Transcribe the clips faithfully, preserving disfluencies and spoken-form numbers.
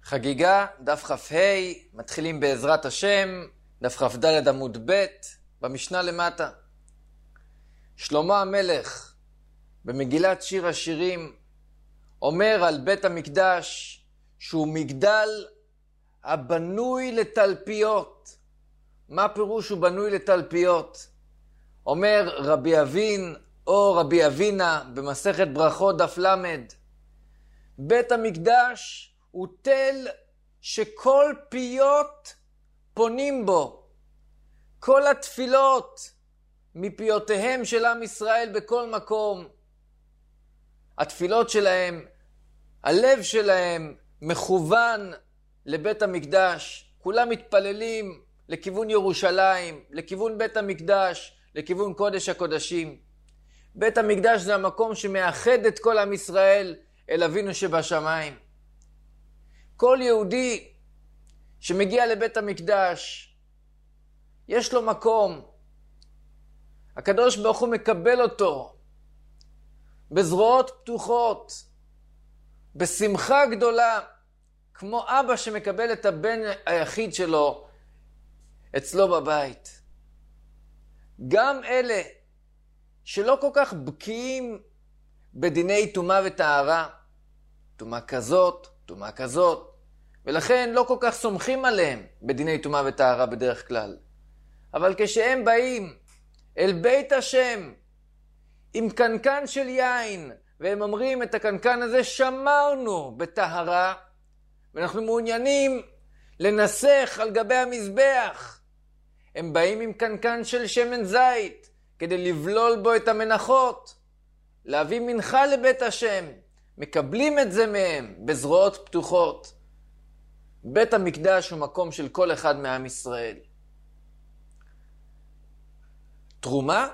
חגיגה, דף כ"ה, מתחילים בעזרת השם, דף כ"ד עמוד ב', במשנה למטה. שלמה המלך, במגילת שיר השירים, אומר על בית המקדש שהוא מגדל הבנוי לתלפיות. מה פירוש הוא בנוי לתלפיות? אומר רבי אבין או רבי אבינה במסכת ברכות דף למד, בית המקדש הוא תל שכל פיות פונים בו. כל התפילות מפיותיהם של עם ישראל בכל מקום. התפילות שלהם, הלב שלהם מכוון לבית המקדש. כולם מתפללים לכיוון ירושלים, לכיוון בית המקדש, לכיוון קודש הקודשים. בית המקדש זה המקום שמאחד את כל עם ישראל אל אבינו שבשמיים. כל יהודי שמגיע לבית המקדש, יש לו מקום. הקדוש ברוך הוא מקבל אותו בזרועות פתוחות, בשמחה גדולה, כמו אבא שמקבל את הבן היחיד שלו אצלו בבית. גם אלה שלא כל כך בקיאים בדיני טומאה וטהרה, טומאה כזאת, טומאה כזאת, ולכן לא כל כך סומכים עליהם בדיני טומאה וטהרה בדרך כלל. אבל כשהם באים אל בית השם עם קנקן של יין, והם אומרים את הקנקן הזה שמרנו בטהרה, ואנחנו מעוניינים לנסח על גבי המזבח, הם באים עם קנקן של שמן זית כדי לבלול בו את המנחות, להביא מנחה לבית השם, מקבלים את זה מהם בזרועות פתוחות. בית המקדש הוא מקום של כל אחד מעם ישראל. תרומה?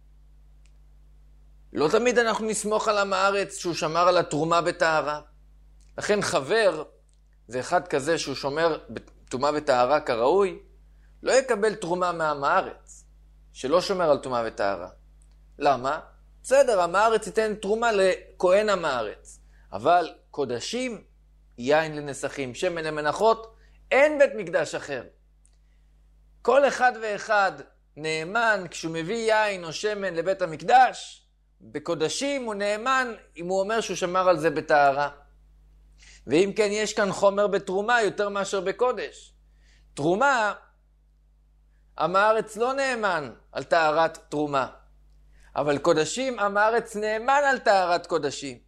לא תמיד אנחנו נסמוך על עם הארץ שהוא שמר על התרומה בטהרה. לכן חבר, זה אחד כזה שהוא שומר בטומאה וטהרה כראוי, לא יקבל תרומה מעם הארץ, שלא שומר על טומאה וטהרה. למה? בסדר, עם הארץ ייתן תרומה לכהן עם הארץ. אבל קודשים, יין לנסחים, שמן למנחות, אין בית מקדש אחר. כל אחד ואחד נאמן כשהוא מביא יין או שמן לבית המקדש, בקודשים הוא נאמן אם הוא אומר שהוא שמר על זה בטהרה. ואם כן, יש כאן חומר בתרומה יותר מאשר בקודש. תרומה, עם הארץ לא נאמן על טהרת תרומה. אבל קודשים, עם הארץ נאמן על טהרת קודשים.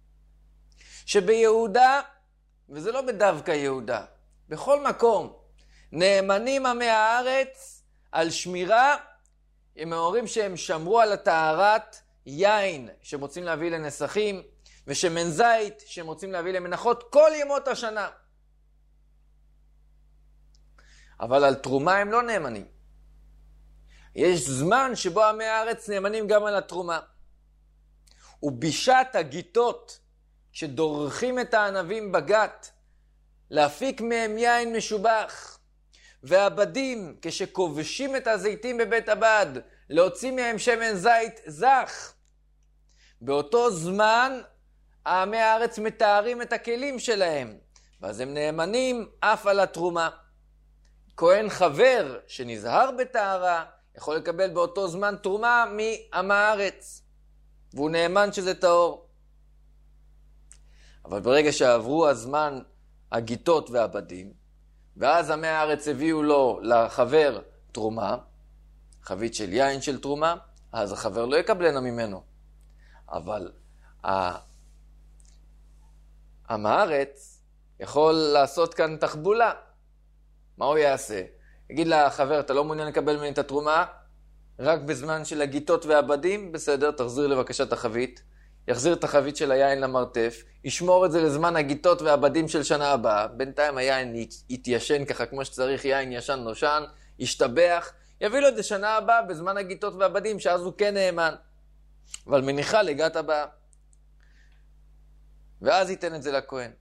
שביהודה, וזה לא בדווקא יהודה, בכל מקום, נאמנים עמי הארץ על שמירה, הם אומרים שהם שמרו על הטהרת יין שהם רוצים להביא לנסחים, ושמן זית שהם רוצים להביא למנחות כל ימות השנה. אבל על תרומה הם לא נאמנים. יש זמן שבו עמי הארץ נאמנים גם על התרומה. ובישת הגיטות, שדורכים את הענבים בגת, להפיק מהם יין משובח, והבדים, כשכובשים את הזיתים בבית הבד, להוציא מהם שמן זית זך. באותו זמן, עמי הארץ מתארים את הכלים שלהם, ואז הם נאמנים אף על התרומה. כהן חבר שנזהר בטהרה, יכול לקבל באותו זמן תרומה מעם הארץ, והוא נאמן שזה טהור. אבל ברגע שעברו הזמן הגיטות והבדים, ואז עמי הארץ הביאו לו לחבר תרומה, חבית של יין של תרומה, אז החבר לא יקבלנה ממנו. אבל עם הארץ יכול לעשות כאן תחבולה. מה הוא יעשה? יגיד לחבר, אתה לא מעוניין לקבל ממני את התרומה? רק בזמן של הגיטות והבדים? בסדר, תחזיר לבקשת החבית. יחזיר את החבית של היין למרתף, ישמור את זה לזמן הגיטות והבדים של שנה הבאה. בינתיים היין יתיישן ככה כמו שצריך, יין ישן נושן, ישתבח, יביא לו את זה שנה הבאה בזמן הגיטות והבדים, שאז הוא כן נאמן. אבל מניחה לגת הבאה. ואז ייתן את זה לכהן.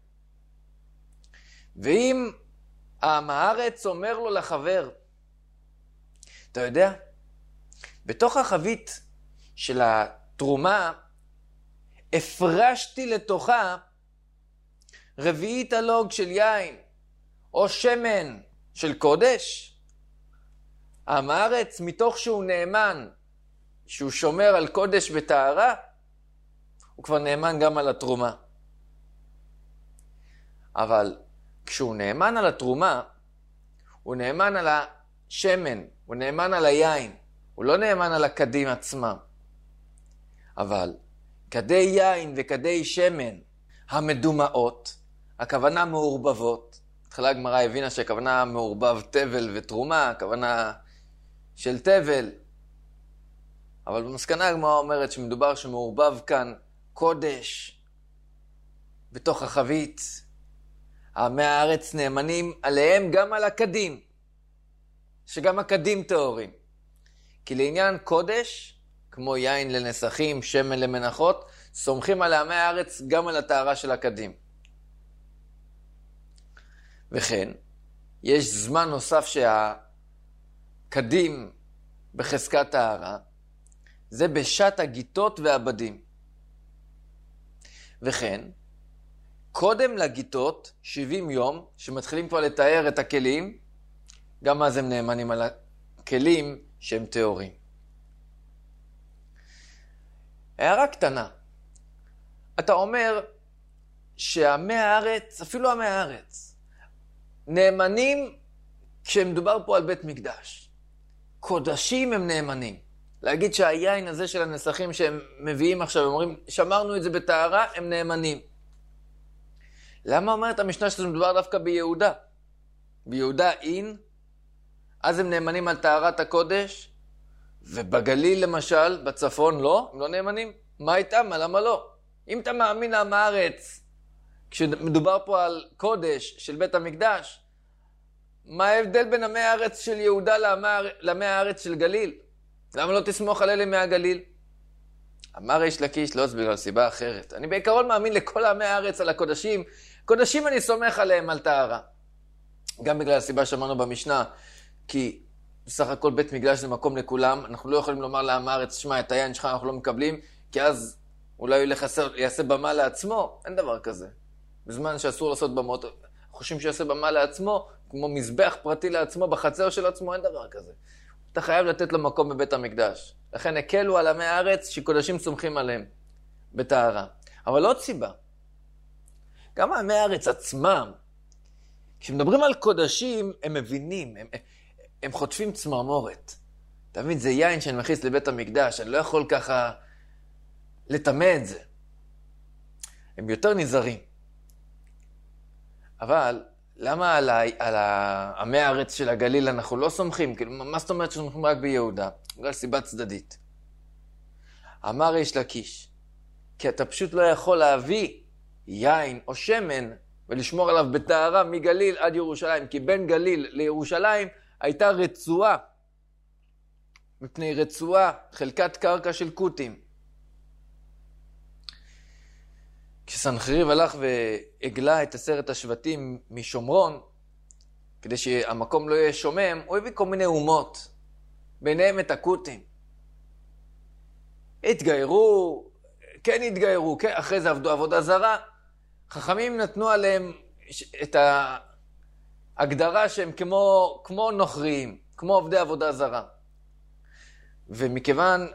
ואם עם הארץ אומר לו לחבר, אתה יודע, בתוך החבית של התרומה, הפרשתי לתוכה רביעית הלוג של יין, או שמן של קודש, עם הארץ, מתוך שהוא נאמן, שהוא שומר על קודש וטהרה, הוא כבר נאמן גם על התרומה. אבל כשהוא נאמן על התרומה, הוא נאמן על השמן, הוא נאמן על היין, הוא לא נאמן על הקדים עצמם. אבל כדי יין וכדי שמן המדומאות, הכוונה מעורבבות, התחלה הגמרא הבינה שהכוונה מעורבב תבל ותרומה, הכוונה של תבל. אבל במסקנה הגמרא אומרת שמדובר שמעורבב כאן קודש בתוך החבית. עמי הארץ נאמנים עליהם גם על הקדים, שגם הקדים טהורים. כי לעניין קודש, כמו יין לנסחים, שמן למנחות, סומכים על עמי הארץ גם על הטהרה של הקדים. וכן, יש זמן נוסף שהקדים בחזקת טהרה, זה בשעת הגיטות והבדים. וכן, קודם לגיטות, שבעים יום, שמתחילים כבר לתאר את הכלים, גם אז הם נאמנים על הכלים שהם טהורים. הערה קטנה. אתה אומר שעמי הארץ, אפילו עמי הארץ, נאמנים כשמדובר פה על בית מקדש. קודשים הם נאמנים. להגיד שהיין הזה של הנסחים שהם מביאים עכשיו, הם אומרים, שמרנו את זה בטהרה, הם נאמנים. למה אומרת המשנה שזה מדובר דווקא ביהודה? ביהודה אין, אז הם נאמנים על טהרת הקודש, ובגליל למשל, בצפון לא, הם לא נאמנים. מה איתם? למה לא? אם אתה מאמין לעם הארץ, כשמדובר פה על קודש של בית המקדש, מה ההבדל בין עמי הארץ של יהודה לעמי הארץ של גליל? למה לא תסמוך על אלה מהגליל? אמר ריש לקיש, לא, זה בגלל סיבה אחרת. אני בעיקרון מאמין לכל עמי הארץ על הקודשים. קודשים אני סומך עליהם על טהרה. גם בגלל הסיבה שאמרנו במשנה, כי בסך הכל בית מקדש זה מקום לכולם, אנחנו לא יכולים לומר לעם הארץ, שמע, את היין שלך אנחנו לא מקבלים, כי אז אולי הוא יעשה במה לעצמו. אין דבר כזה. בזמן שאסור לעשות במות, חושבים שיעשה במה לעצמו, כמו מזבח פרטי לעצמו, בחצר של עצמו, אין דבר כזה. אתה חייב לתת לו מקום בבית המקדש. לכן הקלו על עמי הארץ שקודשים סומכים עליהם בטהרה. אבל עוד סיבה. גם עמי הארץ עצמם, כשמדברים על קודשים, הם מבינים, הם, הם חוטפים צמרמורת. אתה מבין, זה יין שאני מכניס לבית המקדש, אני לא יכול ככה לטמא את זה. הם יותר נזהרים. אבל למה על, ה, על עמי הארץ של הגליל אנחנו לא סומכים? כאילו, מה זאת אומרת שסומכים רק ביהודה? בגלל סיבה צדדית. אמר ריש לקיש, כי אתה פשוט לא יכול להביא יין או שמן ולשמור עליו בטהרה מגליל עד ירושלים, כי בין גליל לירושלים הייתה רצועה, מפני רצועה, חלקת קרקע של קוטים. כשסנחריב הלך והגלה את עשרת השבטים משומרון, כדי שהמקום לא יהיה שומם, הוא הביא כל מיני אומות, ביניהם את הקוטים. התגיירו, כן התגיירו, כן, אחרי זה עבדו עבודה זרה. חכמים נתנו עליהם את ההגדרה שהם כמו, כמו נוכריים, כמו עובדי עבודה זרה. ומכיוון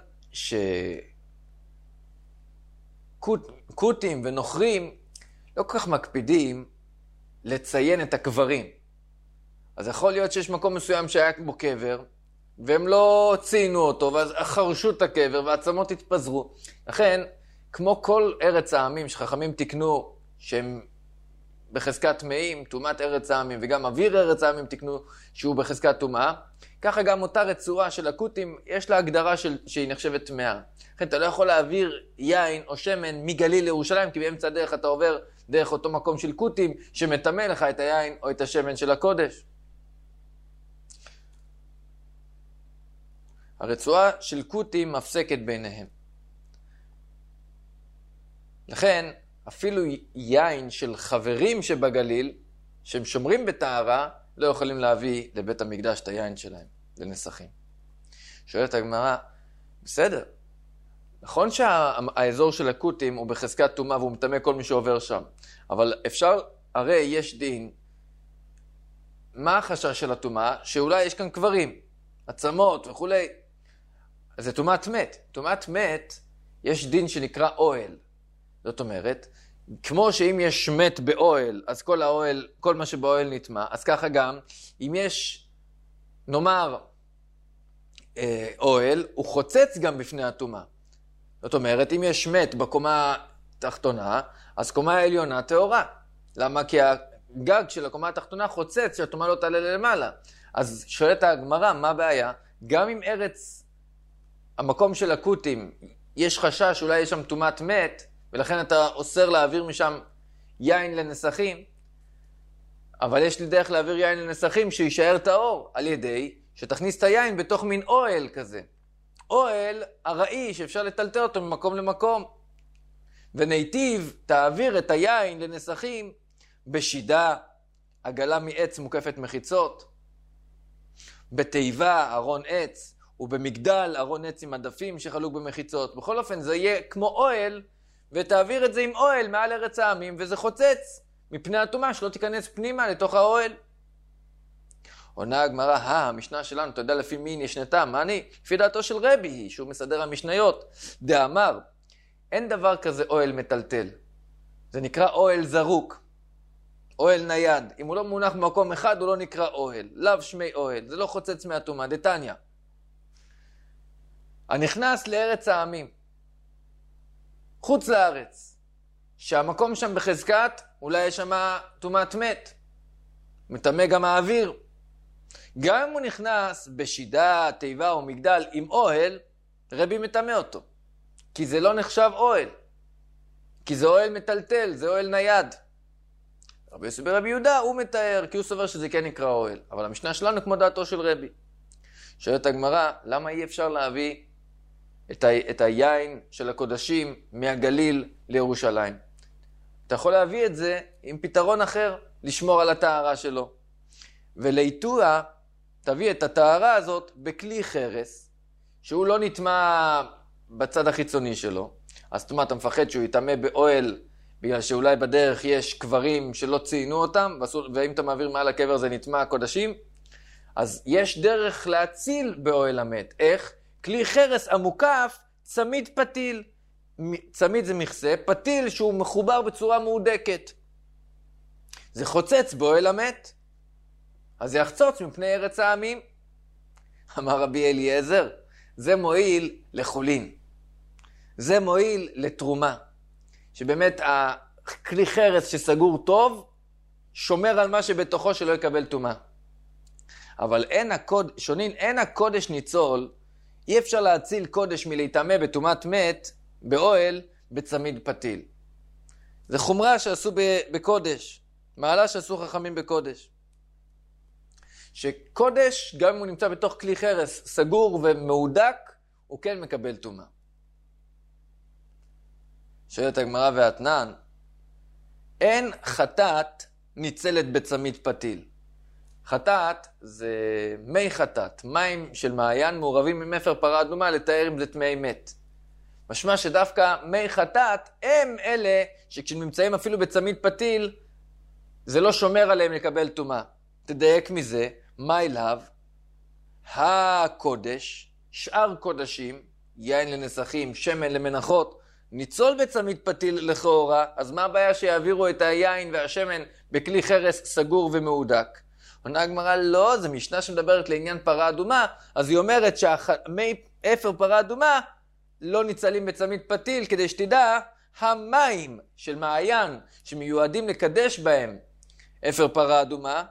שקוטים ונוכרים לא כל כך מקפידים לציין את הקברים. אז יכול להיות שיש מקום מסוים שהיה בו קבר, והם לא ציינו אותו, ואז חרשו את הקבר, והעצמות התפזרו. לכן, כמו כל ארץ העמים שחכמים תקנו, שהם בחזקת טמאים, טומאת ארץ העמים, וגם אוויר ארץ העמים תקנו שהוא בחזקת טומאה, ככה גם אותה רצועה של הקוטים, יש לה הגדרה של, שהיא נחשבת טמאה. לכן אתה לא יכול להעביר יין או שמן מגליל לירושלים, כי באמצע הדרך אתה עובר דרך אותו מקום של קוטים, שמטמא לך את היין או את השמן של הקודש. הרצועה של קוטים מפסקת ביניהם. לכן, אפילו יין של חברים שבגליל, שהם שומרים בטהרה, לא יכולים להביא לבית המקדש את היין שלהם, לנסחים. שואלת הגמרא, בסדר, נכון שהאזור של הכותים הוא בחזקת טומאה והוא מטמא כל מי שעובר שם, אבל אפשר, הרי יש דין, מה החשש של הטומאה? שאולי יש כאן קברים, עצמות וכולי. אז זה טומאת מת. טומאת מת, יש דין שנקרא אוהל. זאת אומרת, כמו שאם יש מת באוהל, אז כל האוהל, כל מה שבאוהל נטמא, אז ככה גם, אם יש, נאמר, אה, אוהל, הוא חוצץ גם בפני הטומאה. זאת אומרת, אם יש מת בקומה התחתונה, אז קומה העליונה טהורה. למה? כי הגג של הקומה התחתונה חוצץ, שהטומאה לא תעלה למעלה. אז שואלת הגמרא, מה הבעיה? גם אם ארץ, המקום של הכותים, יש חשש, אולי יש שם טומאת מת, ולכן אתה אוסר להעביר משם יין לנסחים, אבל יש לי דרך להעביר יין לנסחים שישאר טהור, על ידי שתכניס את היין בתוך מין אוהל כזה. אוהל ארעי שאפשר לטלטל אותו ממקום למקום. וניטיב תעביר את היין לנסחים בשידה, עגלה מעץ מוקפת מחיצות, בתיבה ארון עץ, ובמגדל ארון עץ עם מדפים שחלוק במחיצות. בכל אופן זה יהיה כמו אוהל, ותעביר את זה עם אוהל מעל ארץ העמים, וזה חוצץ מפני הטומאה שלא תיכנס פנימה לתוך האוהל. עונה הגמרא, אה, המשנה שלנו, אתה יודע לפי מי נשנתה, מה אני? לפי דעתו של רבי היא, שהוא מסדר המשניות. דאמר, אין דבר כזה אוהל מטלטל. זה נקרא אוהל זרוק, אוהל נייד. אם הוא לא מונח במקום אחד, הוא לא נקרא אוהל. לאו שמי אוהל, זה לא חוצץ מהטומאה, דתניא. הנכנס לארץ העמים, חוץ לארץ, שהמקום שם בחזקת, אולי יש שם טומאת מת, מטמא גם האוויר. גם אם הוא נכנס בשידה, תיבה או מגדל עם אוהל, רבי מטמא אותו. כי זה לא נחשב אוהל. כי זה אוהל מטלטל, זה אוהל נייד. רבי יוסי ברבי יהודה הוא מתאר, כי הוא סובר שזה כן נקרא אוהל. אבל המשנה שלנו כמו דעתו של רבי. שואלת הגמרא, למה אי אפשר להביא את, ה... את היין של הקודשים מהגליל לירושלים? אתה יכול להביא את זה עם פתרון אחר, לשמור על הטהרה שלו. ולעיתוה, תביא את הטהרה הזאת בכלי חרס, שהוא לא נטמע בצד החיצוני שלו. אז זאת אומרת, אתה מפחד שהוא יטמא באוהל, בגלל שאולי בדרך יש קברים שלא ציינו אותם, ואם אתה מעביר מעל הקבר זה נטמע קודשים. אז יש דרך להציל באוהל המת. איך? כלי חרס המוקף צמיד פתיל. צמיד זה מכסה, פתיל שהוא מחובר בצורה מהודקת. זה חוצץ באוהל המת. אז זה יחצוץ מפני ארץ העמים. אמר רבי אליעזר, זה מועיל לחולין. זה מועיל לתרומה. שבאמת הכלי חרס שסגור טוב, שומר על מה שבתוכו שלא יקבל טומאה. אבל אין הקוד, שונין, אין הקודש ניצול, אי אפשר להציל קודש מלהיטמא בטומאת מת, באוהל, בצמיד פתיל. זה חומרה שעשו בקודש, מעלה שעשו חכמים בקודש. שקודש, גם אם הוא נמצא בתוך כלי חרס סגור ומהודק, הוא כן מקבל טומאה. שואלת הגמרא והאתנן, אין חטאת ניצלת בצמיד פתיל. חטאת זה מי חטאת, מים של מעיין מעורבים עם אפר פרה אדומה, לתאר אם זה טמאי מת. משמע שדווקא מי חטאת הם אלה שכשנמצאים אפילו בצמיד פתיל, זה לא שומר עליהם לקבל טומאה. תדייק מזה, מה אליו? הקודש, שאר קודשים, יין לנסחים, שמן למנחות, ניצול בצמיד פתיל לכאורה, אז מה הבעיה שיעבירו את היין והשמן בכלי חרס סגור ומהודק? עונה הגמרא, לא, זה משנה שמדברת לעניין פרה אדומה, אז היא אומרת שמי אפר פרה אדומה לא ניצלים בצמיד פתיל, כדי שתדע, המים של מעיין שמיועדים לקדש בהם אפר פרה אדומה,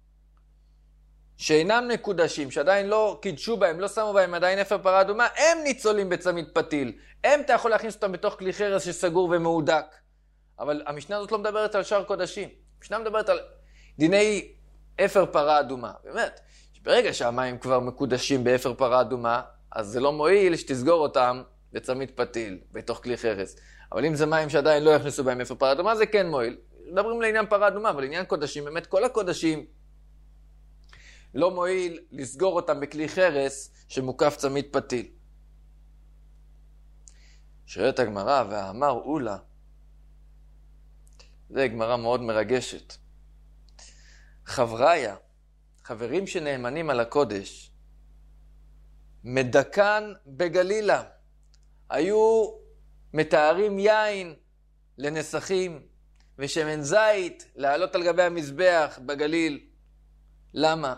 שאינם נקודשים, שעדיין לא קידשו בהם, לא שמו בהם עדיין אפר פרה אדומה, הם ניצולים בצמיד פתיל. הם אתה יכול להכניס אותם בתוך כלי חרס שסגור ומהודק. אבל המשנה הזאת לא מדברת על שאר קודשים. המשנה מדברת על דיני אפר פרה אדומה. באמת, ברגע שהמים כבר מקודשים באפר פרה אדומה, אז זה לא מועיל שתסגור אותם בצמיד פתיל, בתוך כלי חרס. אבל אם זה מים שעדיין לא יכניסו בהם אפר פרה אדומה, זה כן מועיל. מדברים לעניין פרה אדומה, אבל לעניין קודשים, באמת כל הקודשים, לא מועיל לסגור אותם בכלי חרס שמוקף צמיד פתיל. שואלת הגמרא, ואמר אולה, זה גמרא מאוד מרגשת. חבריה, חברים שנאמנים על הקודש, מדקן בגלילה, היו מתארים יין לנסחים ושמן זית לעלות על גבי המזבח בגליל. למה?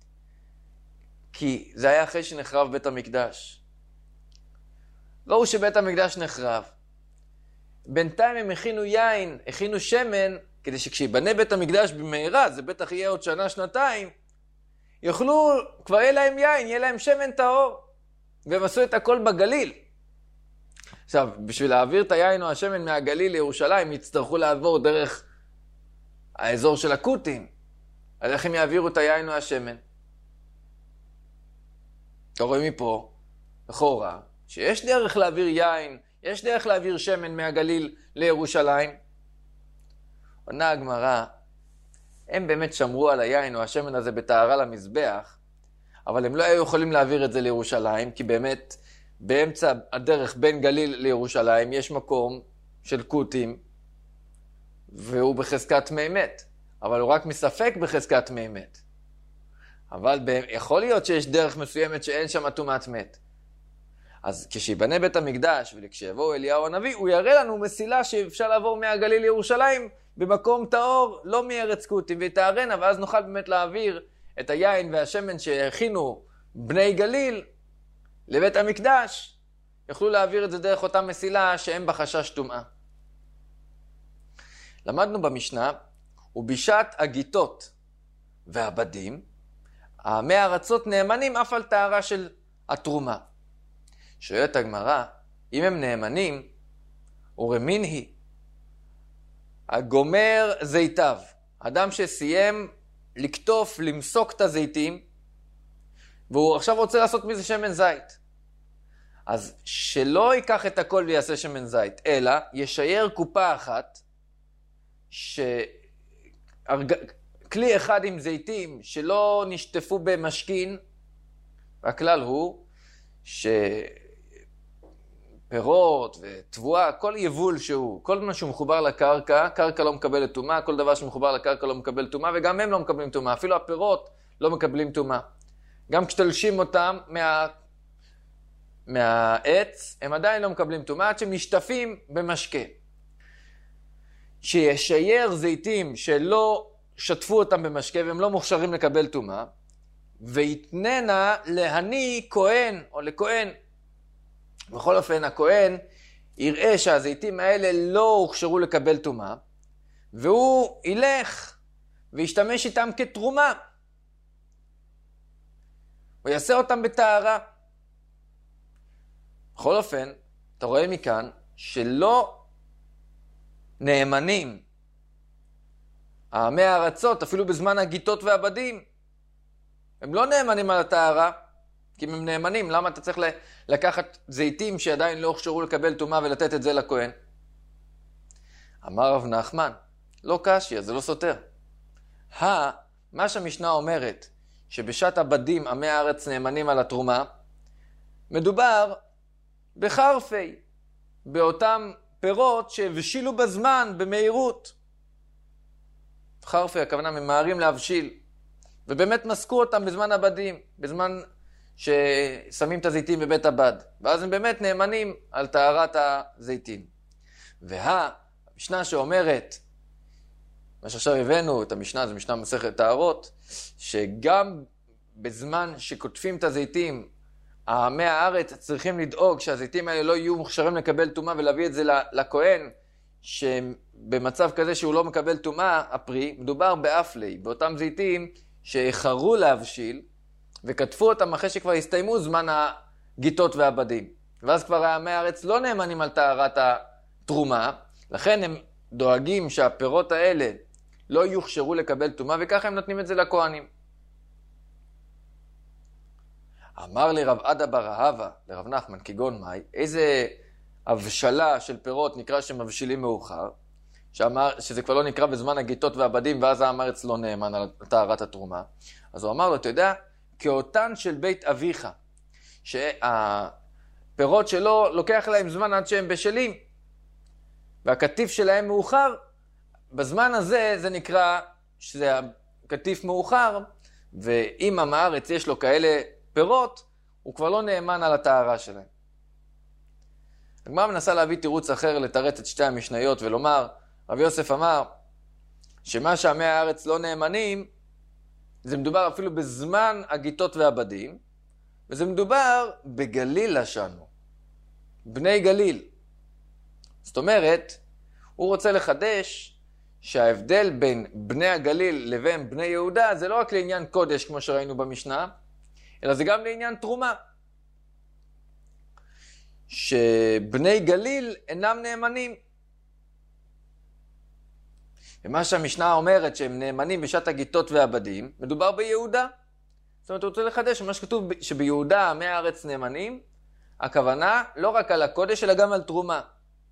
כי זה היה אחרי שנחרב בית המקדש. ראו שבית המקדש נחרב. בינתיים הם הכינו יין, הכינו שמן, כדי שכשיבנה בית המקדש במהרה, זה בטח יהיה עוד שנה, שנתיים, יוכלו, כבר יהיה להם יין, יהיה להם שמן טהור. והם עשו את הכל בגליל. עכשיו, בשביל להעביר את היין או השמן מהגליל לירושלים, יצטרכו לעבור דרך האזור של הקוטים. אז איך הם יעבירו את היין או השמן? אתה רואה מפה, לכאורה, שיש דרך להעביר יין, יש דרך להעביר שמן מהגליל לירושלים. עונה הגמרא, הם באמת שמרו על היין או השמן הזה בטהרה למזבח, אבל הם לא היו יכולים להעביר את זה לירושלים, כי באמת באמצע הדרך בין גליל לירושלים יש מקום של קוטים, והוא בחזקת מי מת, אבל הוא רק מספק בחזקת מי מת. אבל יכול להיות שיש דרך מסוימת שאין שם טומאת מת. אז כשיבנה בית המקדש וכשיבוא אליהו הנביא, הוא יראה לנו מסילה שאפשר לעבור מהגליל לירושלים במקום טהור, לא מארץ קוטים, ויתארנה, ואז נוכל באמת להעביר את היין והשמן שהכינו בני גליל לבית המקדש, יוכלו להעביר את זה דרך אותה מסילה שאין בה חשש טומאה. למדנו במשנה, ובשעת הגיטות והבדים, העמי הארצות נאמנים אף על טהרה של התרומה. שואלת הגמרא, אם הם נאמנים, ורמין היא, הגומר זיתיו, אדם שסיים לקטוף, למסוק את הזיתים, והוא עכשיו רוצה לעשות מזה שמן זית. אז שלא ייקח את הכל ויעשה שמן זית, אלא ישייר קופה אחת, שכלי אחד עם זיתים שלא נשטפו במשכין, והכלל הוא שפירות ותבואה, כל יבול שהוא, כל מה שהוא מחובר לקרקע, קרקע לא מקבלת טומאה, כל דבר שמחובר לקרקע לא מקבל טומאה, וגם הם לא מקבלים טומאה, אפילו הפירות לא מקבלים טומאה. גם כשתלשים אותם מה... מהעץ, הם עדיין לא מקבלים טומאה, עד שהם נשטפים במשקה. שישייר זיתים שלא שטפו אותם במשקה, והם לא מוכשרים לקבל טומאה, ויתננה להני כהן, או לכהן. בכל אופן, הכהן יראה שהזיתים האלה לא הוכשרו לקבל טומאה, והוא ילך וישתמש איתם כתרומה. הוא יעשה אותם בטהרה. בכל אופן, אתה רואה מכאן שלא נאמנים העמי הארצות, אפילו בזמן הגיטות והבדים. הם לא נאמנים על הטהרה, כי אם הם נאמנים, למה אתה צריך לקחת זיתים שעדיין לא הוכשרו לקבל טומאה ולתת את זה לכהן? אמר רב נחמן, לא קשיא, זה לא סותר. הא, מה שהמשנה אומרת, שבשעת הבדים עמי הארץ נאמנים על התרומה, מדובר בחרפי, באותם פירות שהבשילו בזמן, במהירות. חרפי, הכוונה, ממהרים להבשיל. ובאמת מסקו אותם בזמן הבדים, בזמן ששמים את הזיתים בבית הבד. ואז הם באמת נאמנים על טהרת הזיתים. וה, המשנה שאומרת, מה שעכשיו הבאנו, את המשנה, זה משנה מסכת טהרות, שגם בזמן שקוטפים את הזיתים, העמי הארץ צריכים לדאוג שהזיתים האלה לא יהיו מוכשרים לקבל טומאה ולהביא את זה לכהן, שבמצב כזה שהוא לא מקבל טומאה, הפרי, מדובר באפלי, באותם זיתים שאיחרו להבשיל, וכתפו אותם אחרי שכבר הסתיימו זמן הגיטות והבדים. ואז כבר העמי הארץ לא נאמנים על טהרת התרומה, לכן הם דואגים שהפירות האלה לא יוכשרו לקבל טומאה, וככה הם נותנים את זה לכהנים. אמר לי רב עדה בר אהבה, לרב נחמן, כגון מאי, איזה הבשלה של פירות נקרא שמבשילים מאוחר, שאמר, שזה כבר לא נקרא בזמן הגיטות והבדים, ואז העם הארץ לא נאמן על טהרת התרומה. אז הוא אמר לו, אתה יודע, כאותן של בית אביך, שהפירות פירות שלו לוקח להם זמן עד שהם בשלים, והקטיף שלהם מאוחר, בזמן הזה זה נקרא שזה הקטיף מאוחר, ואם עם הארץ יש לו כאלה פירות, הוא כבר לא נאמן על הטהרה שלהם. הגמרא מנסה להביא תירוץ אחר לתרץ את שתי המשניות ולומר, רבי יוסף אמר שמה שעמי הארץ לא נאמנים, זה מדובר אפילו בזמן הגיטות והבדים, וזה מדובר בגליל לשנו, בני גליל. זאת אומרת, הוא רוצה לחדש שההבדל בין בני הגליל לבין בני יהודה זה לא רק לעניין קודש כמו שראינו במשנה, אלא זה גם לעניין תרומה. שבני גליל אינם נאמנים. ומה שהמשנה אומרת שהם נאמנים בשעת הגיטות והבדים, מדובר ביהודה. זאת אומרת, הוא רוצה לחדש שמה שכתוב שביהודה עמי הארץ נאמנים, הכוונה לא רק על הקודש אלא גם על תרומה.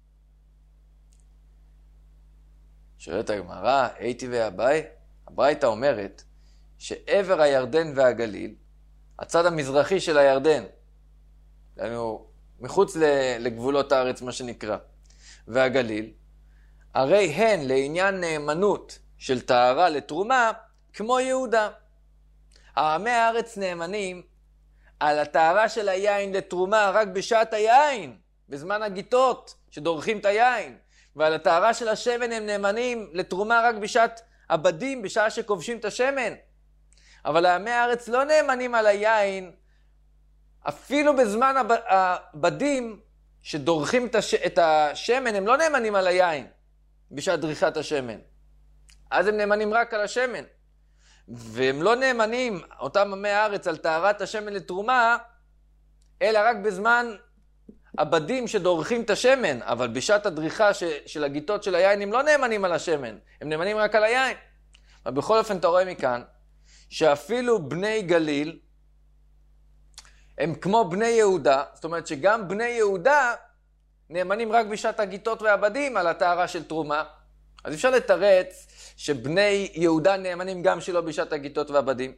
שואלת הגמרא, הייתי ואביי, הברייתא אומרת שעבר הירדן והגליל, הצד המזרחי של הירדן, לנו מחוץ לגבולות הארץ מה שנקרא, והגליל, הרי הן לעניין נאמנות של טהרה לתרומה כמו יהודה. העמי הארץ נאמנים על הטהרה של היין לתרומה רק בשעת היין, בזמן הגיטות שדורכים את היין, ועל הטהרה של השמן הם נאמנים לתרומה רק בשעת הבדים, בשעה שכובשים את השמן. אבל העמי הארץ לא נאמנים על היין, אפילו בזמן הבדים שדורכים את השמן, הם לא נאמנים על היין בשעת דריכת השמן. אז הם נאמנים רק על השמן. והם לא נאמנים, אותם עמי הארץ, על טהרת השמן לתרומה, אלא רק בזמן הבדים שדורכים את השמן. אבל בשעת הדריכה של הגיטות של היין, הם לא נאמנים על השמן, הם נאמנים רק על היין. אבל בכל אופן אתה רואה מכאן, שאפילו בני גליל, הם כמו בני יהודה, זאת אומרת שגם בני יהודה נאמנים רק בשעת הגיטות והבדים על הטהרה של תרומה. אז אפשר לתרץ שבני יהודה נאמנים גם שלא בשעת הגיטות והבדים.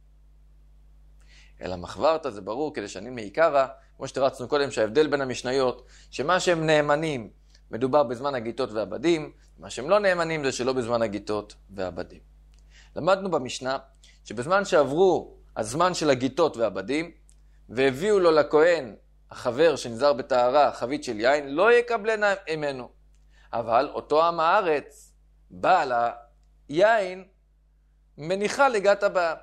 אלא מחברתא זה ברור כדי שאני מעיקרא, כמו שתרצנו קודם שההבדל בין המשניות, שמה שהם נאמנים מדובר בזמן הגיטות והבדים, מה שהם לא נאמנים זה שלא בזמן הגיטות והבדים. למדנו במשנה שבזמן שעברו הזמן של הגיטות והבדים, והביאו לו לכהן החבר שנזהר בטהרה חבית של יין, לא יקבלנה ממנו. אבל אותו עם הארץ, בעל היין, מניחה לגת הבאה.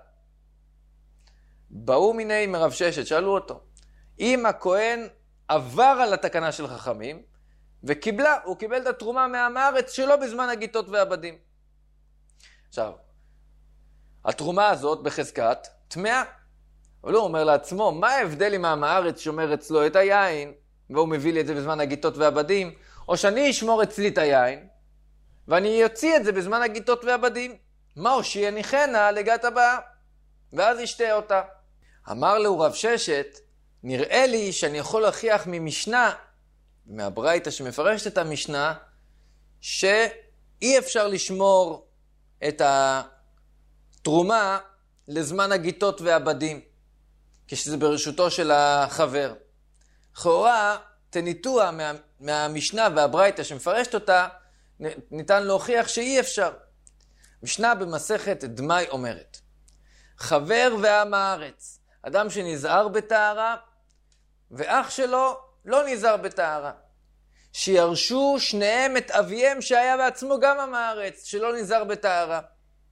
באו מיני מרב ששת, שאלו אותו, אם הכהן עבר על התקנה של חכמים, וקיבלה, הוא קיבל את התרומה מהעם הארץ שלא בזמן הגיטות והבדים. עכשיו, התרומה הזאת בחזקת טמאה. אבל הוא אומר לעצמו, מה ההבדל עם העם הארץ שומר אצלו את היין, והוא מביא לי את זה בזמן הגיטות והבדים, או שאני אשמור אצלי את היין, ואני אוציא את זה בזמן הגיטות והבדים. מה או שיניחנה לגת הבאה, ואז ישתה אותה. אמר לו רב ששת, נראה לי שאני יכול להוכיח ממשנה, מהברייתא שמפרשת את המשנה, שאי אפשר לשמור את התרומה לזמן הגיטות והבדים, כשזה ברשותו של החבר. לכאורה, תניתוע מה, מהמשנה והברייתא שמפרשת אותה, ניתן להוכיח שאי אפשר. משנה במסכת דמאי אומרת, חבר ועם הארץ, אדם שנזהר בטהרה, ואח שלו לא נזהר בטהרה. שירשו שניהם את אביהם שהיה בעצמו גם עם הארץ, שלא נזהר בטהרה.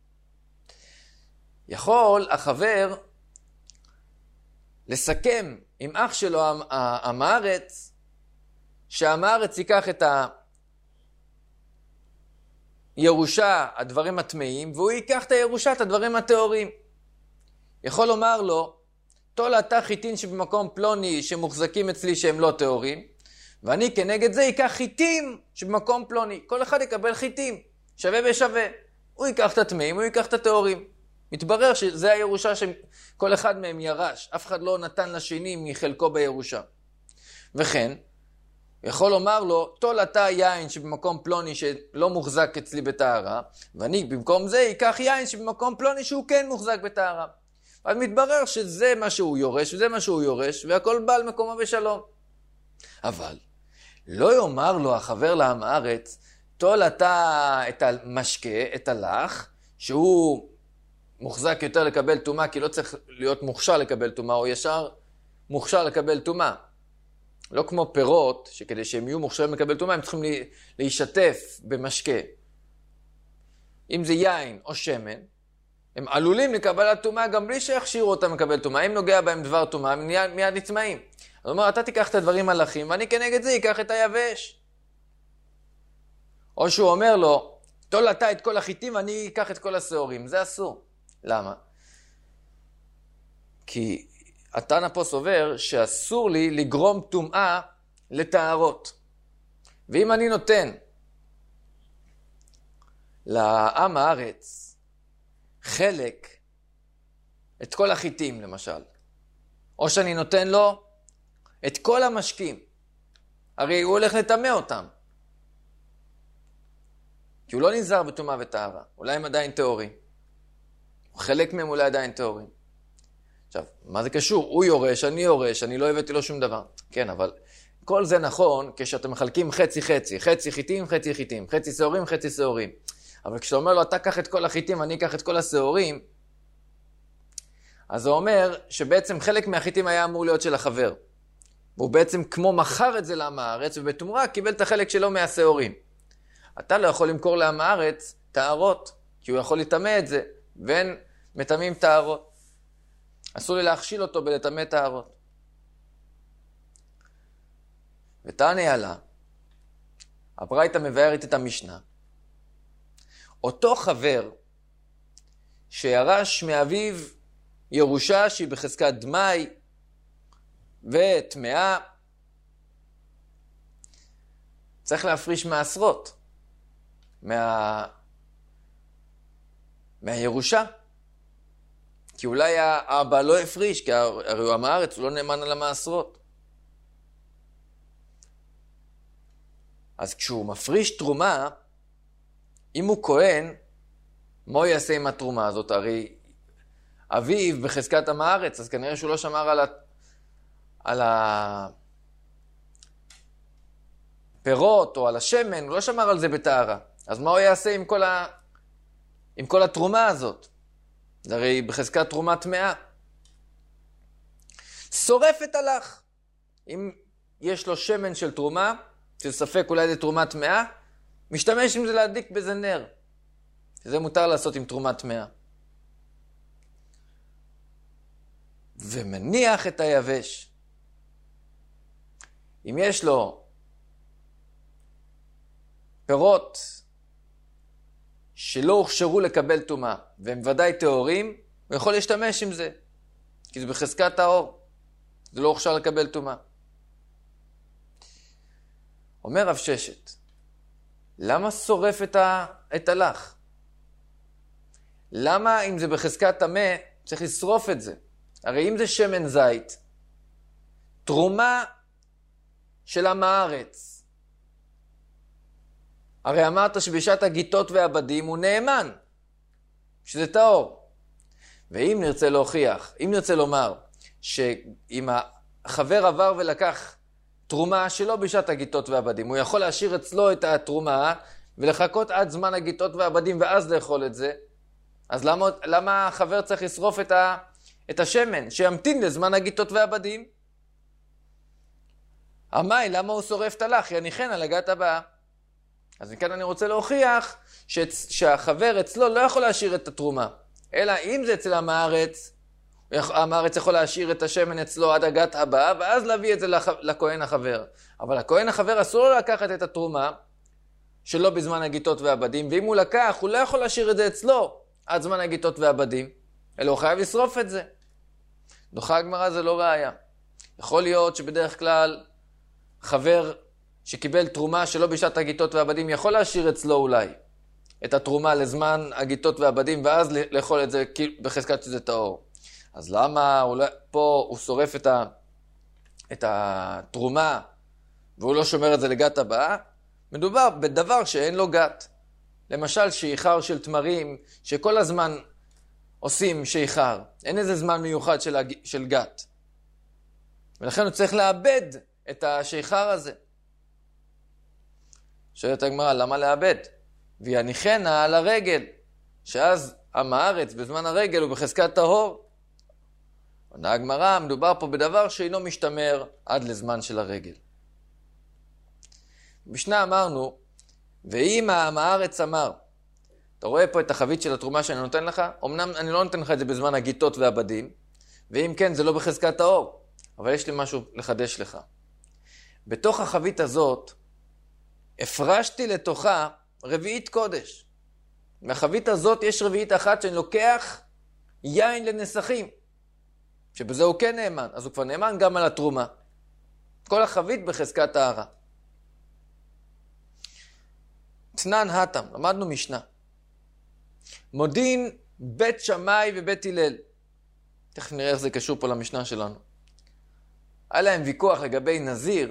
יכול החבר לסכם עם אח שלו עם הארץ, שהעם הארץ ייקח את הירושה, הדברים הטמאים, והוא ייקח את הירושה, את הדברים הטהורים. יכול לומר לו, תול אתה חיטין שבמקום פלוני שמוחזקים אצלי שהם לא טהורים, ואני כנגד זה ייקח חיטים שבמקום פלוני. כל אחד יקבל חיטים, שווה בשווה. הוא ייקח את הטמאים, הוא ייקח את הטהורים. מתברר שזה הירושה שכל אחד מהם ירש. אף אחד לא נתן לשני מחלקו בירושה. וכן, יכול לומר לו, תול אתה יין שבמקום פלוני שלא מוחזק אצלי בטהרה, ואני במקום זה ייקח יין שבמקום פלוני שהוא כן מוחזק בטהרה. אז מתברר שזה מה שהוא יורש, וזה מה שהוא יורש, והכל בא על מקומו בשלום. אבל לא יאמר לו החבר לעם הארץ, תול אתה את המשקה, את הלך, שהוא מוחזק יותר לקבל טומאה, כי לא צריך להיות מוכשר לקבל טומאה, או ישר מוכשר לקבל טומאה. לא כמו פירות, שכדי שהם יהיו מוכשרים לקבל טומאה, הם צריכים להישטף במשקה. אם זה יין או שמן, הם עלולים לקבלת טומאה גם בלי שיכשירו אותם לקבל טומאה. אם נוגע בהם דבר טומאה, הם מיד, מיד נטמאים. זאת אומרת, אתה תיקח את הדברים הלכים, ואני כנגד זה אקח את היבש. או שהוא אומר לו, תול אתה את כל החיטים ואני אקח את כל השעורים. זה אסור. למה? כי התנא פה סובר שאסור לי לגרום טומאה לטהרות. ואם אני נותן לעם הארץ חלק, את כל החיטים למשל, או שאני נותן לו את כל המשקים, הרי הוא הולך לטמא אותם. כי הוא לא נזהר בטומאה וטהרה. אולי הם עדיין טהורים. חלק מהם אולי עדיין טהורים. עכשיו, מה זה קשור? הוא יורש, אני יורש, אני לא הבאתי לו שום דבר. כן, אבל כל זה נכון כשאתם מחלקים חצי חצי. חצי חיטים, חצי חיטים. חצי שעורים, חצי שעורים. אבל כשאתה אומר לו, אתה קח את כל החיטים, אני אקח את כל השעורים, אז זה אומר שבעצם חלק מהחיטים היה אמור להיות של החבר. והוא בעצם כמו מכר את זה לעם הארץ, ובתמורה קיבל את החלק שלו מהשעורים. אתה לא יכול למכור לעם הארץ טהרות, כי הוא יכול לטמא את זה, ואין מטמאים טהרות. אסור לי להכשיל אותו בלטמא טהרות. ותענה עלה, הברייתא מבארת את המשנה. אותו חבר שירש מאביו ירושה שהיא בחזקת דמאי וטמאה, צריך להפריש מעשרות מה... מהירושה. כי אולי האבא לא הפריש, כי הרי הוא עם הארץ, הוא לא נאמן על המעשרות. אז כשהוא מפריש תרומה, אם הוא כהן, מה הוא יעשה עם התרומה הזאת? הרי אביו בחזקת עם הארץ, אז כנראה שהוא לא שמר על, ה... על הפירות או על השמן, הוא לא שמר על זה בטהרה. אז מה הוא יעשה עם כל, ה... עם כל התרומה הזאת? זה הרי בחזקת תרומה טמאה. שורף את הלך. אם יש לו שמן של תרומה, של ספק אולי זה תרומה טמאה, משתמש עם זה להדליק בזה נר. זה מותר לעשות עם תרומה טמאה. ומניח את היבש. אם יש לו פירות שלא הוכשרו לקבל טומאה, והם ודאי טהורים, הוא יכול להשתמש עם זה. כי זה בחזקת האור. זה לא הוכשר לקבל טומאה. אומר רב ששת, למה שורף את, ה... את הלך? למה אם זה בחזקת טמא, צריך לשרוף את זה? הרי אם זה שמן זית, תרומה של עם הארץ, הרי אמרת שבשעת הגיטות והבדים הוא נאמן, שזה טהור. ואם נרצה להוכיח, אם נרצה לומר, שאם החבר עבר ולקח תרומה שלא בשעת הגיטות והבדים, הוא יכול להשאיר אצלו את התרומה, ולחכות עד זמן הגיטות והבדים, ואז לאכול את זה. אז למה, למה החבר צריך לשרוף את, ה, את השמן, שימתין לזמן הגיטות והבדים? המאי, למה הוא שורף את הלך? יניחן על הגת הבאה. אז מכאן אני רוצה להוכיח שהחבר אצלו לא יכול להשאיר את התרומה. אלא אם זה אצל עם הארץ, עם הארץ יכול להשאיר את השמן אצלו עד הגת הבאה, ואז להביא את זה לכהן החבר. אבל הכהן החבר אסור לו לקחת את התרומה, שלא בזמן הגיטות והבדים, ואם הוא לקח, הוא לא יכול להשאיר את זה אצלו עד זמן הגיטות והבדים, אלא הוא חייב לשרוף את זה. דוחה הגמרא זה לא ראיה. יכול להיות שבדרך כלל חבר שקיבל תרומה שלא בשעת הגיטות והבדים, יכול להשאיר אצלו אולי את התרומה לזמן הגיטות והבדים, ואז לאכול את זה בחזקת שזה טהור. אז למה הוא לא, פה הוא שורף את, ה, את התרומה, והוא לא שומר את זה לגת הבאה? מדובר בדבר שאין לו גת. למשל שיחר של תמרים, שכל הזמן עושים שיחר. אין איזה זמן מיוחד של, של גת. ולכן הוא צריך לאבד את השיכר הזה. שואלת הגמרא, למה לאבד? ויניחנה על הרגל, שאז עם הארץ בזמן הרגל הוא בחזקת טהור. עונה הגמרא, מדובר פה בדבר שאינו משתמר עד לזמן של הרגל. בשנה אמרנו, ואם עם הארץ אמר, אתה רואה פה את החבית של התרומה שאני נותן לך? אמנם אני לא נותן לך את זה בזמן הגיטות והבדים, ואם כן זה לא בחזקת טהור, אבל יש לי משהו לחדש לך. בתוך החבית הזאת, הפרשתי לתוכה רביעית קודש. מהחבית הזאת יש רביעית אחת שאני לוקח יין לנסחים, שבזה הוא כן נאמן, אז הוא כבר נאמן גם על התרומה. כל החבית בחזקת טהרה. תנן התם, למדנו משנה. מודין בית שמאי ובית הלל. תכף נראה איך זה קשור פה למשנה שלנו. היה להם ויכוח לגבי נזיר.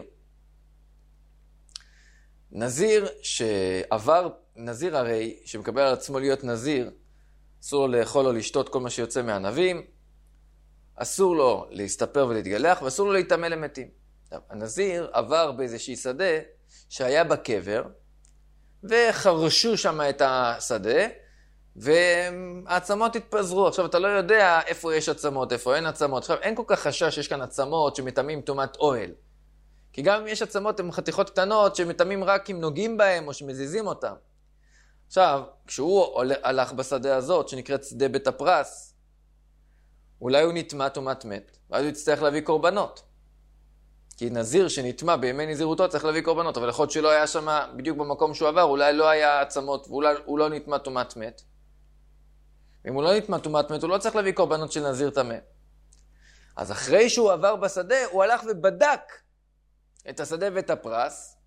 נזיר שעבר, נזיר הרי, שמקבל על עצמו להיות נזיר, אסור לו לאכול או לשתות כל מה שיוצא מהענבים, אסור לו להסתפר ולהתגלח, ואסור לו להתאמה למתים. הנזיר עבר באיזושהי שדה שהיה בקבר, וחרשו שם את השדה, והעצמות התפזרו. עכשיו אתה לא יודע איפה יש עצמות, איפה אין עצמות. עכשיו אין כל כך חשש שיש כאן עצמות שמטמאים טומאת אוהל. כי גם אם יש עצמות הן חתיכות קטנות שמטמאים רק אם נוגעים בהם או שמזיזים אותם. עכשיו, כשהוא הלך בשדה הזאת שנקראת שדה בית הפרס, אולי הוא נטמא טומאת מת, ואז הוא יצטרך להביא קורבנות. כי נזיר שנטמא בימי נזירותו צריך להביא קורבנות, אבל יכול להיות שלא היה שם בדיוק במקום שהוא עבר, אולי לא היה עצמות, ואולי הוא לא נטמא טומאת מת. אם הוא לא נטמא טומאת מת, הוא לא צריך להביא קורבנות של נזיר טמא. אז אחרי שהוא עבר בשדה, הוא הלך ובדק את השדה ואת הפרס,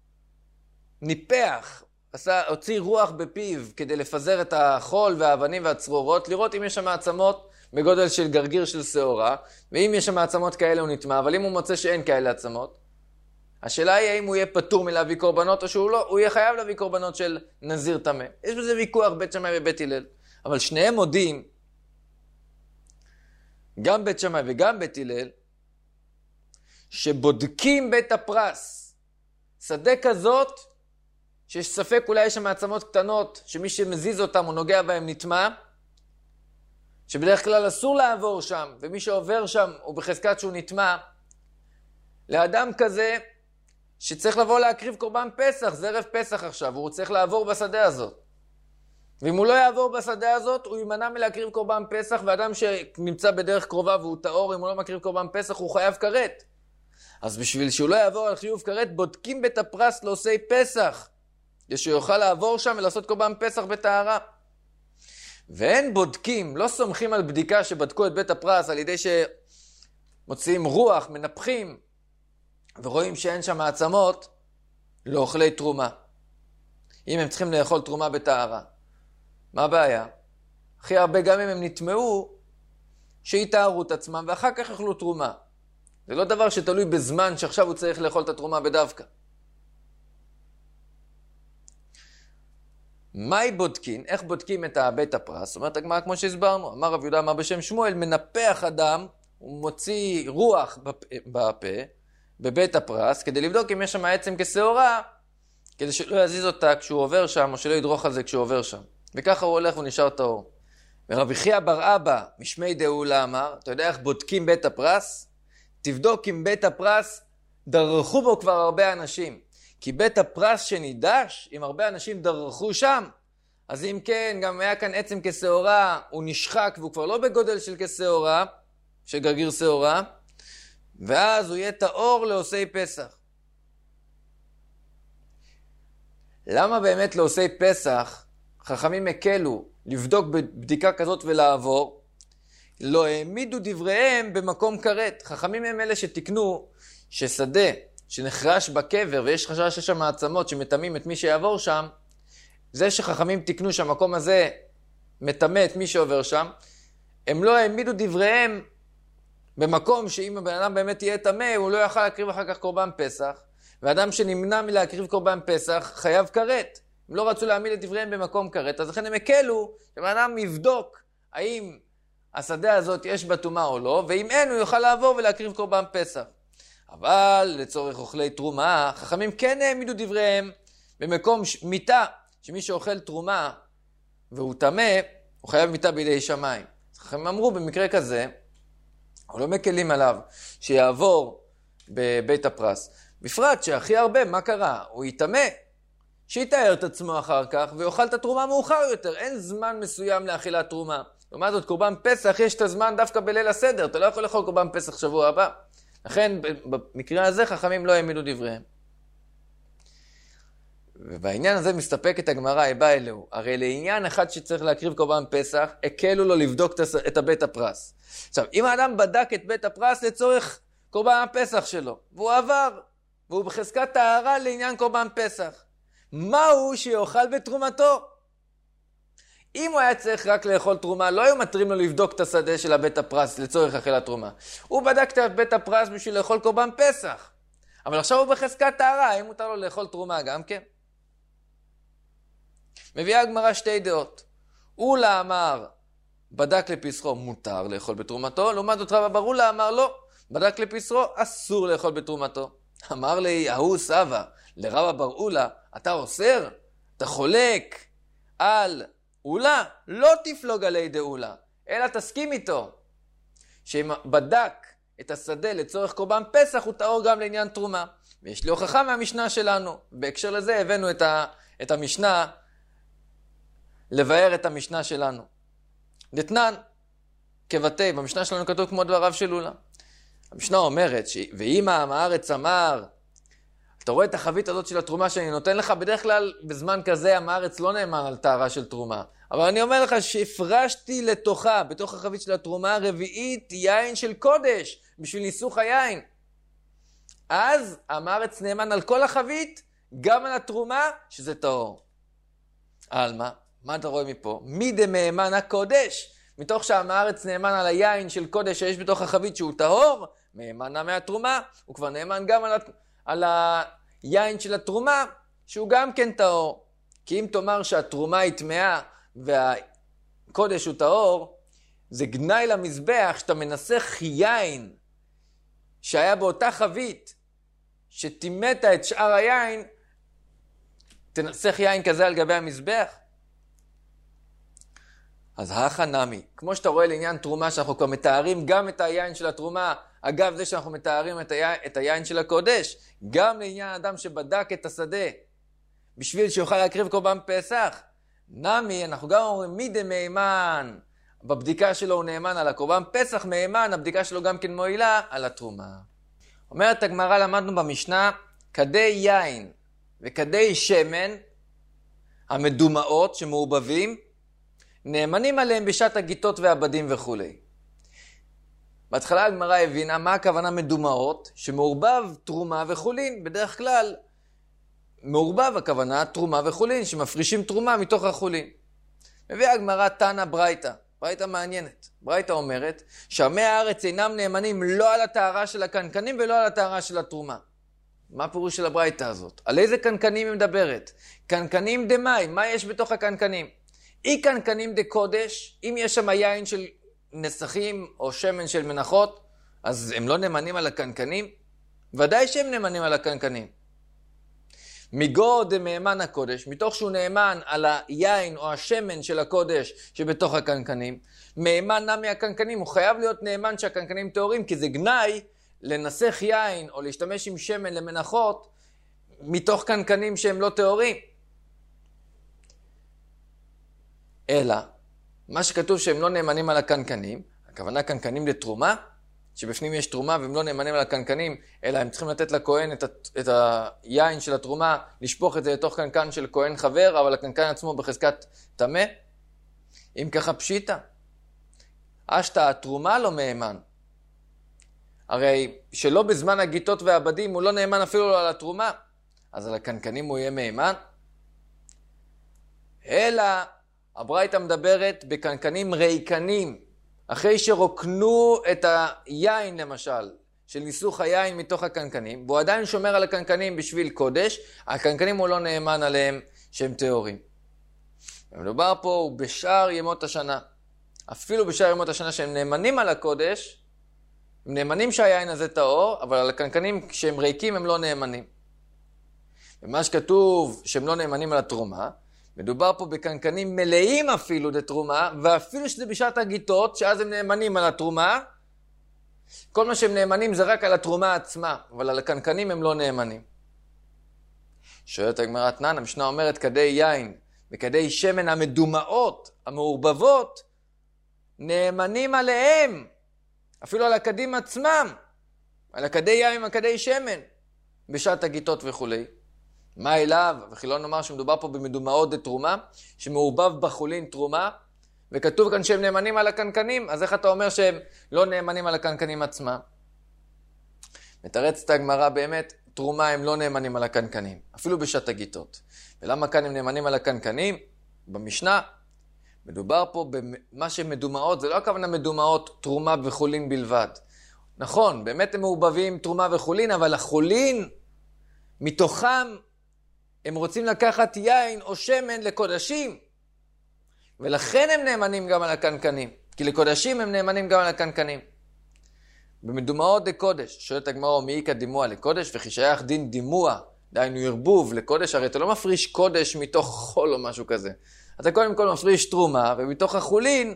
ניפח, עשה, הוציא רוח בפיו כדי לפזר את החול והאבנים והצרורות, לראות אם יש שם עצמות בגודל של גרגיר של שעורה, ואם יש שם עצמות כאלה הוא נטמא, אבל אם הוא מוצא שאין כאלה עצמות, השאלה היא האם הוא יהיה פטור מלהביא קורבנות או שהוא לא, הוא יהיה חייב להביא קורבנות של נזיר טמא. יש בזה ויכוח בית שמאי ובית הלל, אבל שניהם מודים, גם בית שמאי וגם בית הלל, שבודקים בית הפרס, שדה כזאת, שיש ספק אולי יש שם עצמות קטנות, שמי שמזיז אותם או נוגע בהם נטמא, שבדרך כלל אסור לעבור שם, ומי שעובר שם הוא בחזקת שהוא נטמא, לאדם כזה שצריך לבוא להקריב קורבן פסח, זה ערב פסח עכשיו, הוא צריך לעבור בשדה הזאת. ואם הוא לא יעבור בשדה הזאת, הוא יימנע מלהקריב קורבן פסח, ואדם שנמצא בדרך קרובה והוא טהור, אם הוא לא מקריב קורבן פסח, הוא חייב כרת. אז בשביל שהוא לא יעבור על חיוב כרת, בודקים בית הפרס לעושי פסח, כדי שהוא יוכל לעבור שם ולעשות קורבן פסח בטהרה. ואין בודקים, לא סומכים על בדיקה שבדקו את בית הפרס על ידי שמוציאים רוח, מנפחים, ורואים שאין שם העצמות, לאוכלי תרומה. אם הם צריכים לאכול תרומה בטהרה. מה הבעיה? הכי הרבה גם אם הם נטמעו, שיתארו את עצמם ואחר כך יאכלו תרומה. זה לא דבר שתלוי בזמן שעכשיו הוא צריך לאכול את התרומה בדווקא. מהי בודקין? איך בודקים את בית הפרס? אומרת הגמרא כמו שהסברנו. אמר רב יהודה אמר בשם שמואל, מנפח אדם, הוא מוציא רוח בפה, בבית הפרס, כדי לבדוק אם יש שם עצם כשעורה, כדי שלא יזיז אותה כשהוא עובר שם, או שלא ידרוך על זה כשהוא עובר שם. וככה הוא הולך ונשאר טהור. ורבי חייא בר אבא, משמי דאולה אמר, אתה יודע איך בודקים בית הפרס? תבדוק אם בית הפרס דרכו בו כבר הרבה אנשים. כי בית הפרס שנידש, אם הרבה אנשים דרכו שם, אז אם כן, גם היה כאן עצם כשעורה, הוא נשחק והוא כבר לא בגודל של כשעורה, של גרגיר שעורה, ואז הוא יהיה טהור לעושי פסח. למה באמת לעושי פסח חכמים הקלו לבדוק בבדיקה כזאת ולעבור? לא העמידו דבריהם במקום כרת. חכמים הם אלה שתקנו ששדה שנחרש בקבר ויש חשש שיש שם העצמות שמטמאים את מי שיעבור שם, זה שחכמים תקנו שהמקום הזה מטמא את מי שעובר שם, הם לא העמידו דבריהם במקום שאם הבן אדם באמת יהיה טמא, הוא לא יוכל להקריב אחר כך קורבן פסח, ואדם שנמנע מלהקריב קורבן פסח חייב כרת. הם לא רצו להעמיד את דבריהם במקום כרת, אז לכן הם הקלו שבן אדם יבדוק האם השדה הזאת יש בה טומאה או לא, ואם אין הוא יוכל לעבור ולהקריב קורבן פסח. אבל לצורך אוכלי תרומה, חכמים כן העמידו דבריהם במקום מיטה, שמי שאוכל תרומה והוא טמא, הוא חייב מיטה בידי שמיים. חכמים אמרו במקרה כזה, אנחנו לא מקלים עליו שיעבור בבית הפרס. בפרט שהכי הרבה, מה קרה? הוא יטמא, שיתאר את עצמו אחר כך ויאכל את התרומה מאוחר יותר. אין זמן מסוים לאכילת תרומה. לעומת זאת, קורבן פסח יש את הזמן דווקא בליל הסדר. אתה לא יכול לאכול קורבן פסח שבוע הבא. לכן במקרה הזה חכמים לא העמידו דבריהם. ובעניין הזה מסתפקת הגמרא, היא באה אלוהו. הרי לעניין אחד שצריך להקריב קורבן פסח, הקלו לו לבדוק את הבית הפרס. עכשיו, אם האדם בדק את בית הפרס לצורך קורבן הפסח שלו, והוא עבר, והוא בחזקת טהרה לעניין קורבן פסח, מהו שיאכל בתרומתו? אם הוא היה צריך רק לאכול תרומה, לא היו מתרים לו לבדוק את השדה של הבית הפרס לצורך אכילת תרומה. הוא בדק את בית הפרס בשביל לאכול קורבן פסח. אבל עכשיו הוא בחזקת טהרה, האם מותר לו לאכול תרומה גם כן? מביאה הגמרא שתי דעות. אולה אמר, בדק לפסחו, מותר לאכול בתרומתו, לעומת זאת רבא בר אולה אמר לא, בדק לפסחו, אסור לאכול בתרומתו. אמר לי, ההוא סבא, לרבא בר אולה, אתה אוסר? אתה חולק על אולה? לא תפלוג עלי דאולה, אלא תסכים איתו. שאם בדק את השדה לצורך קורבן פסח, הוא טהור גם לעניין תרומה. ויש לי הוכחה מהמשנה שלנו. בהקשר לזה הבאנו את, ה, את המשנה, לבאר את המשנה שלנו. דתנן, כבתי, במשנה שלנו כתוב כמו דבריו של אולה. המשנה אומרת, ש... ואם העם הארץ אמר, אתה רואה את החבית הזאת של התרומה שאני נותן לך, בדרך כלל בזמן כזה העם הארץ לא נאמן על טהרה של תרומה. אבל אני אומר לך שהפרשתי לתוכה, בתוך החבית של התרומה הרביעית, יין של קודש, בשביל ניסוך היין. אז העם הארץ נאמן על כל החבית, גם על התרומה, שזה טהור. על מה? מה אתה רואה מפה? מי דמאמן הקודש? מתוך שהעם הארץ נאמן על היין של קודש שיש בתוך החבית שהוא טהור, נאמן מהתרומה, הוא כבר נאמן גם על, על היין של התרומה, שהוא גם כן טהור. כי אם תאמר שהתרומה היא טמאה והקודש הוא טהור, זה גנאי למזבח שאתה מנסח יין שהיה באותה חבית, שטימאת את שאר היין, תנסח יין כזה על גבי המזבח. אז האחא נמי, כמו שאתה רואה לעניין תרומה שאנחנו כבר מתארים גם את היין של התרומה, אגב זה שאנחנו מתארים את היין, את היין של הקודש, גם לעניין אדם שבדק את השדה, בשביל שיוכל להקריב קורבן פסח, נמי, אנחנו גם אומרים מי דמאמן, בבדיקה שלו הוא נאמן על הקורבן פסח, מאמן, הבדיקה שלו גם כן מועילה על התרומה. אומרת הגמרא, למדנו במשנה, כדי יין וכדי שמן, המדומאות שמעובבים, נאמנים עליהם בשעת הגיטות והבדים וכו'. בהתחלה הגמרא הבינה מה הכוונה מדומאות, שמעורבב תרומה וחולין. בדרך כלל מעורבב הכוונה תרומה וחולין, שמפרישים תרומה מתוך החולין. מביאה הגמרא תנא ברייתא, ברייתא מעניינת. ברייתא אומרת שעמי הארץ אינם נאמנים לא על הטהרה של הקנקנים ולא על הטהרה של התרומה. מה הפירוש של הברייתא הזאת? על איזה קנקנים היא מדברת? קנקנים דמאי, מה יש בתוך הקנקנים? אי קנקנים דקודש, אם יש שם יין של נסכים או שמן של מנחות, אז הם לא נאמנים על הקנקנים? ודאי שהם נאמנים על הקנקנים. מגו דמאמן הקודש, מתוך שהוא נאמן על היין או השמן של הקודש שבתוך הקנקנים, מאמן נמי הקנקנים, הוא חייב להיות נאמן שהקנקנים טהורים, כי זה גנאי לנסח יין או להשתמש עם שמן למנחות מתוך קנקנים שהם לא טהורים. אלא, מה שכתוב שהם לא נאמנים על הקנקנים, הכוונה קנקנים לתרומה, שבפנים יש תרומה והם לא נאמנים על הקנקנים, אלא הם צריכים לתת לכהן את, את היין של התרומה, לשפוך את זה לתוך קנקן של כהן חבר, אבל הקנקן עצמו בחזקת טמא. אם ככה פשיטה, אשתא התרומה לא מאמן. הרי שלא בזמן הגיטות והבדים הוא לא נאמן אפילו לא על התרומה, אז על הקנקנים הוא יהיה מאמן. אלא הברייתא מדברת בקנקנים ריקנים, אחרי שרוקנו את היין למשל, של ניסוך היין מתוך הקנקנים, והוא עדיין שומר על הקנקנים בשביל קודש, הקנקנים הוא לא נאמן עליהם שהם טהורים. ומדובר פה בשאר ימות השנה. אפילו בשאר ימות השנה שהם נאמנים על הקודש, הם נאמנים שהיין הזה טהור, אבל על הקנקנים כשהם ריקים הם לא נאמנים. ומה שכתוב שהם לא נאמנים על התרומה, מדובר פה בקנקנים מלאים אפילו לתרומה, ואפילו שזה בשעת הגיטות, שאז הם נאמנים על התרומה, כל מה שהם נאמנים זה רק על התרומה עצמה, אבל על הקנקנים הם לא נאמנים. שואלת הגמרא תנן, המשנה אומרת, כדי יין וכדי שמן המדומעות, המעורבבות, נאמנים עליהם, אפילו על הכדים עצמם, על הכדי יין וכדי שמן, בשעת הגיטות וכו'. מה אליו? וכי לא נאמר שמדובר פה במדומעות דתרומה, שמעורבב בחולין תרומה, וכתוב כאן שהם נאמנים על הקנקנים, אז איך אתה אומר שהם לא נאמנים על הקנקנים עצמם? מתרצת הגמרא באמת, תרומה הם לא נאמנים על הקנקנים, אפילו בשעת הגיטות. ולמה כאן הם נאמנים על הקנקנים? במשנה, מדובר פה במה שמדומעות, זה לא הכוונה מדומעות תרומה וחולין בלבד. נכון, באמת הם מעורבבים תרומה וחולין, אבל החולין, מתוכם הם רוצים לקחת יין או שמן לקודשים, ולכן הם נאמנים גם על הקנקנים, כי לקודשים הם נאמנים גם על הקנקנים. במדומעות דקודש, שואלת הגמרא, מי יקא דימוע לקודש, וכי שייך דין דימוע, דהיינו ערבוב לקודש, הרי אתה לא מפריש קודש מתוך חול או משהו כזה. אתה קודם כל מפריש תרומה, ומתוך החולין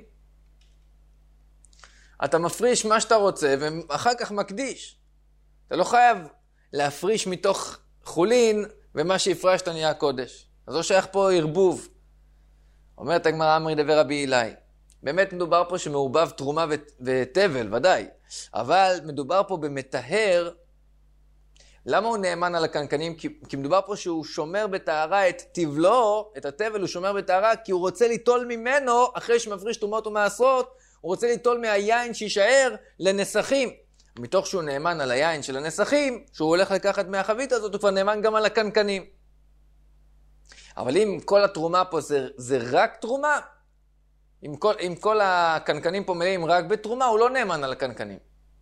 אתה מפריש מה שאתה רוצה, ואחר כך מקדיש. אתה לא חייב להפריש מתוך חולין, ומה שהפרשת נהיה קודש. אז לא שייך פה ערבוב. אומרת הגמרא, אמרי דבר רבי אילאי. באמת מדובר פה שמעורבב תרומה וטבל, ודאי. אבל מדובר פה במטהר. למה הוא נאמן על הקנקנים? כי, כי מדובר פה שהוא שומר בטהרה את טבלו, את הטבל הוא שומר בטהרה, כי הוא רוצה ליטול ממנו, אחרי שמפריש תרומות ומעשרות, הוא רוצה ליטול מהיין שישאר לנסחים. מתוך שהוא נאמן על היין של הנסחים, שהוא הולך לקחת מהחבית הזאת, הוא כבר נאמן גם על הקנקנים. אבל אם כל התרומה פה זה, זה רק תרומה, אם כל, אם כל הקנקנים פה מלאים רק בתרומה, הוא לא נאמן על הקנקנים.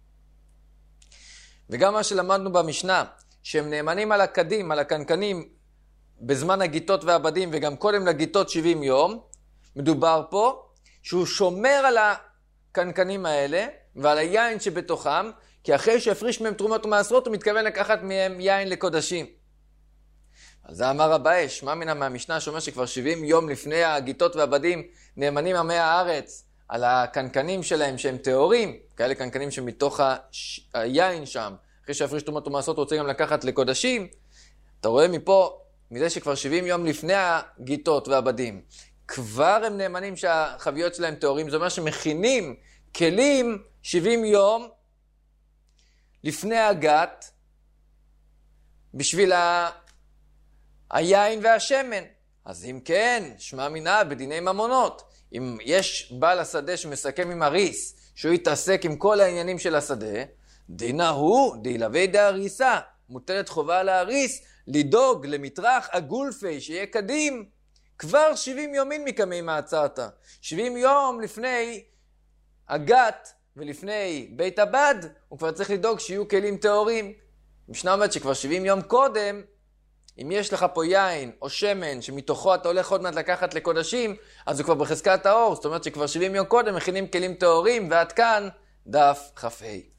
וגם מה שלמדנו במשנה, שהם נאמנים על הקדים, על הקנקנים, בזמן הגיטות והבדים, וגם קודם לגיטות שבעים יום, מדובר פה שהוא שומר על הקנקנים האלה, ועל היין שבתוכם, כי אחרי שהפריש מהם תרומות ומעשרות, הוא מתכוון לקחת מהם יין לקודשים. אז זה אמר אביי, שמע מן מהמשנה שאומר שכבר שבעים יום לפני הגיטות והבדים, נאמנים עמי הארץ על הקנקנים שלהם שהם טהורים, כאלה קנקנים שמתוך הש... היין שם, אחרי שהפריש תרומות ומעשרות רוצה גם לקחת לקודשים. אתה רואה מפה, מזה שכבר שבעים יום לפני הגיטות והבדים, כבר הם נאמנים שהחביות שלהם טהורים, זה אומר שמכינים כלים שבעים יום לפני הגת, בשביל ה... היין והשמן. אז אם כן, שמע מינה בדיני ממונות. אם יש בעל השדה שמסכם עם הריס, שהוא יתעסק עם כל העניינים של השדה, דינה הוא, דילווי דהריסה, מוטלת חובה על ההריס, לדאוג למטרח הגולפי שיהיה קדים, כבר שבעים יומין מקמי מעצרתה. שבעים יום לפני הגת ולפני בית הבד, הוא כבר צריך לדאוג שיהיו כלים טהורים. משנה אומרת שכבר שבעים יום קודם, אם יש לך פה יין או שמן שמתוכו אתה הולך עוד מעט לקחת לקודשים, אז הוא כבר בחזקת האור. זאת אומרת שכבר שבעים יום קודם מכינים כלים טהורים, ועד כאן דף חפי.